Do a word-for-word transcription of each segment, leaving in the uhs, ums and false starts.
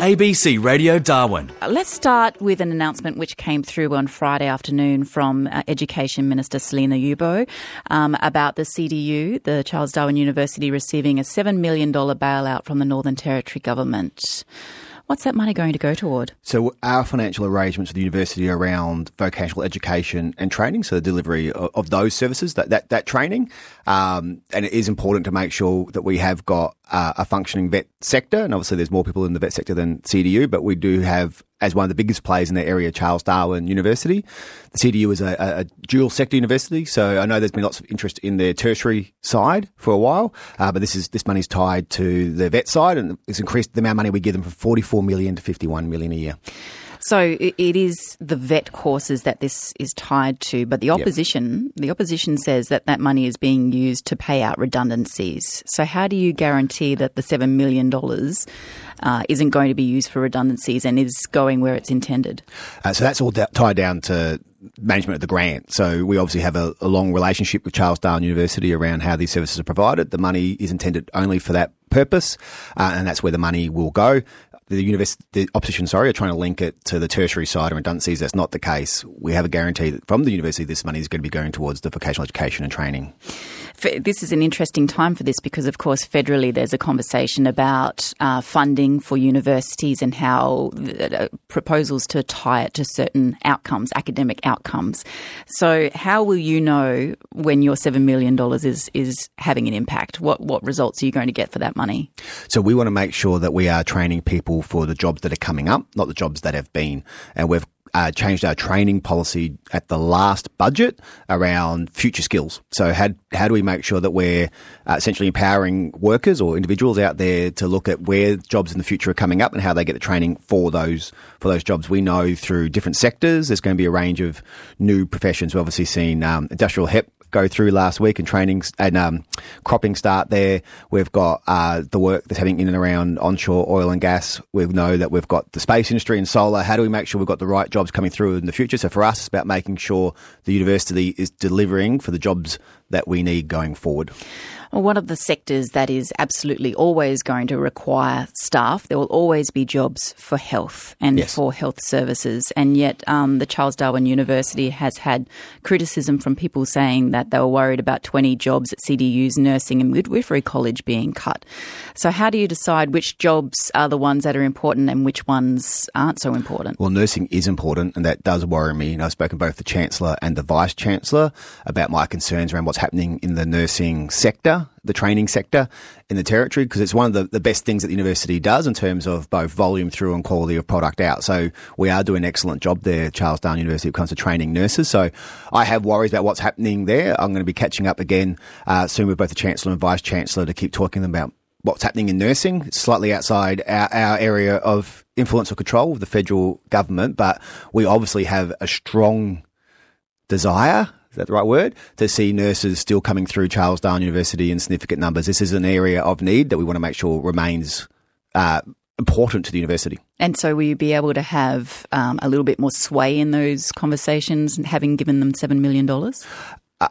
A B C Radio Darwin. Let's start with an announcement which came through on Friday afternoon from uh, Education Minister Selina Yubo um, about the C D U, the Charles Darwin University, receiving a seven million dollars bailout from the Northern Territory government. What's that money going to go toward? So our financial arrangements with the university are around vocational education and training, so the delivery of, of those services, that that, that training. Um, and it is important to make sure that we have got uh, a functioning vet sector, and obviously there's more people in the vet sector than C D U, but we do have, as one of the biggest players in the area, Charles Darwin University. The C D U is a, a, a dual sector university, so I know there's been lots of interest in the tertiary side for a while, uh, but this is this money's tied to the vet side, and it's increased the amount of money we give them from forty-four million to fifty-one million a year. So it is the vet courses that this is tied to, but the opposition, yep. the opposition says that that money is being used to pay out redundancies. So how do you guarantee that the seven million dollars uh, isn't going to be used for redundancies and is going where it's intended? Uh, so that's all da- tied down to management of the grant. So we obviously have a, a long relationship with Charles Darwin University around how these services are provided. The money is intended only for that purpose, uh, and that's where the money will go. The university, the opposition, sorry, are trying to link it to the tertiary side and redundancies. That's not the case. We have a guarantee that from the university this money is going to be going towards the vocational education and training. This is an interesting time for this because, of course, federally there's a conversation about uh, funding for universities and how uh, proposals to tie it to certain outcomes, academic outcomes. So how will you know when your seven million dollars is, is having an impact? What, what results are you going to get for that money? So we want to make sure that we are training people for the jobs that are coming up, not the jobs that have been. And we've Uh, changed our training policy at the last budget around future skills. So how, how do we make sure that we're uh, essentially empowering workers or individuals out there to look at where jobs in the future are coming up and how they get the training for those for those jobs? We know through different sectors there's going to be a range of new professions. We've obviously seen um, industrial hemp go through last week and training and um, cropping start there. We've got uh, the work that's happening in and around onshore oil and gas. We know that we've got the space industry and solar. How do we make sure we've got the right jobs coming through in the future? So for us, it's about making sure the university is delivering for the jobs that we need going forward. Well, one of the sectors that is absolutely always going to require staff, there will always be jobs for health and yes. for health services. And yet um, the Charles Darwin University has had criticism from people saying that they were worried about twenty jobs at C D U's Nursing and Midwifery College being cut. So how do you decide which jobs are the ones that are important and which ones aren't so important? Well, nursing is important, and that does worry me. And I've spoken both the Chancellor and the Vice-Chancellor about my concerns around what's happening in the nursing sector, the training sector in the Territory, because it's one of the, the best things that the university does in terms of both volume through and quality of product out. So we are doing an excellent job there, Charles Darwin University, when it comes to training nurses. So I have worries about what's happening there. I'm going to be catching up again uh, soon with both the Chancellor and Vice-Chancellor to keep talking to them about what's happening in nursing. It's slightly outside our, our area of influence or control of the federal government, but we obviously have a strong desire, is that the right word, to see nurses still coming through Charles Darwin University in significant numbers. This is an area of need that we want to make sure remains uh, important to the university. And so will you be able to have um, a little bit more sway in those conversations, having given them seven million dollars? Uh,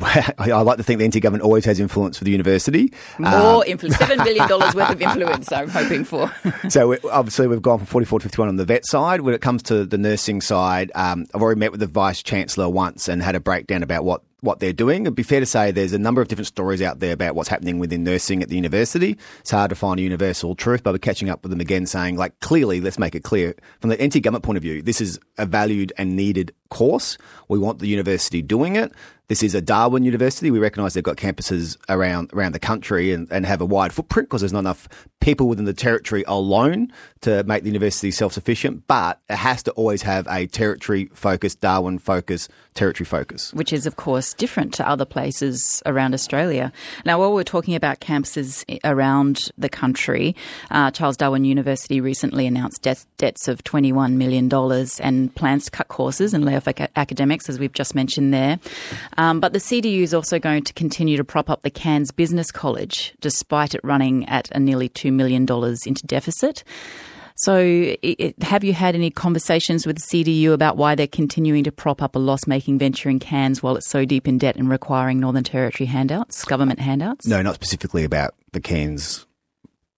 I like to think the N T government always has influence for the university. More um, influence, seven million dollars worth of influence I'm hoping for. So we, obviously we've gone from forty-four to fifty-one on the vet side. When it comes to the nursing side, um, I've already met with the Vice-Chancellor once and had a breakdown about what what they're doing. It'd be fair to say there's a number of different stories out there about what's happening within nursing at the university. It's hard to find a universal truth, but we're catching up with them again saying, like, clearly, let's make it clear, from the N T government point of view, this is a valued and needed course. We want the university doing it. This is a Darwin University. We recognise they've got campuses around around the country and, and have a wide footprint because there's not enough people within the Territory alone to make the university self-sufficient, but it has to always have a Territory-focused, Darwin-focused, Territory focus. Which is, of course, different to other places around Australia. Now, while we're talking about campuses around the country, uh, Charles Darwin University recently announced debt, debts of twenty-one million dollars and plans to cut courses and lay off ac- academics, as we've just mentioned there. Um, but the C D U is also going to continue to prop up the Cairns Business College, despite it running at a nearly two million dollars into deficit. So it, it, have you had any conversations with the C D U about why they're continuing to prop up a loss-making venture in Cairns while it's so deep in debt and requiring Northern Territory handouts, government handouts? No, not specifically about the Cairns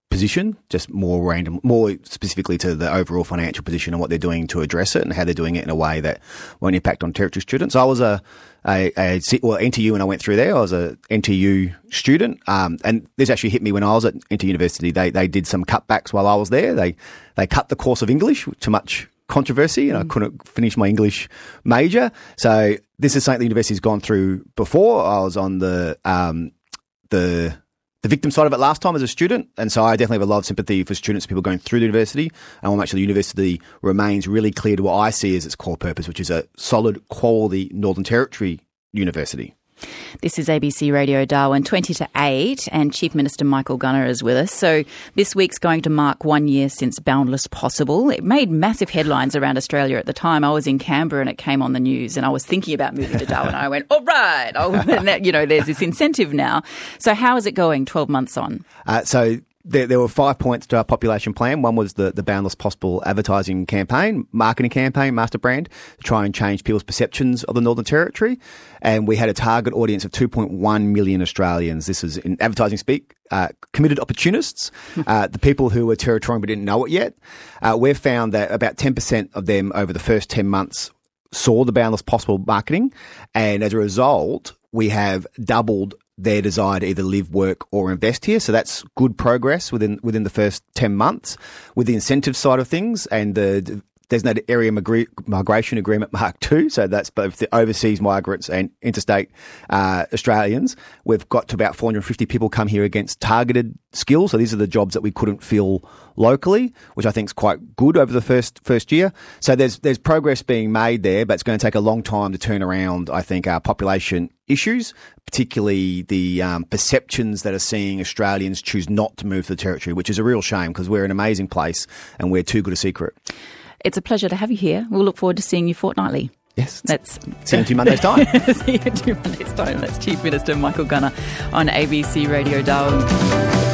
position, just more random, more specifically to the overall financial position and what they're doing to address it and how they're doing it in a way that won't impact on Territory students. I was a, a, a well, N T U when I went through there. I was a N T U student, um, and this actually hit me when I was at N T U University. They they did some cutbacks while I was there. They they cut the course of English to much controversy, and I couldn't finish my English major. So this is something the university's gone through before. I was on the um, the the victim side of it last time as a student, and so I definitely have a lot of sympathy for students, people going through the university. I want to make sure the university remains really clear to what I see as its core purpose, which is a solid, quality Northern Territory university. This is A B C Radio Darwin, twenty to eight, and Chief Minister Michael Gunner is with us. So this week's going to mark one year since Boundless Possible. It made massive headlines around Australia at the time. I was in Canberra and it came on the news, and I was thinking about moving to Darwin. I went, all right, oh, and that, you know, there's this incentive now. So how is it going twelve months on? Uh, so There, there were five points to our population plan. One was the, the Boundless Possible advertising campaign, marketing campaign, master brand, to try and change people's perceptions of the Northern Territory. And we had a target audience of two point one million Australians. This is, in advertising speak, uh, committed opportunists, uh, the people who were Territorian but didn't know it yet. Uh, we've found that about ten percent of them over the first ten months saw the Boundless Possible marketing. And as a result, we have doubled their desire to either live, work or invest here. So that's good progress within within the first ten months. With the incentive side of things and the designated area migration agreement Mark two, so that's both the overseas migrants and interstate uh, Australians, we've got to about four hundred fifty people come here against targeted skills. So these are the jobs that we couldn't fill locally, which I think is quite good over the first first year. So there's there's progress being made there, but it's going to take a long time to turn around, I think, our population issues, particularly the um, perceptions that are seeing Australians choose not to move to the Territory, which is a real shame because we're an amazing place and we're too good a secret. It's a pleasure to have you here. We'll look forward to seeing you fortnightly. Yes. That's see you in two Mondays' time. See you in two Mondays' time. That's Chief Minister Michael Gunner on A B C Radio Darwin.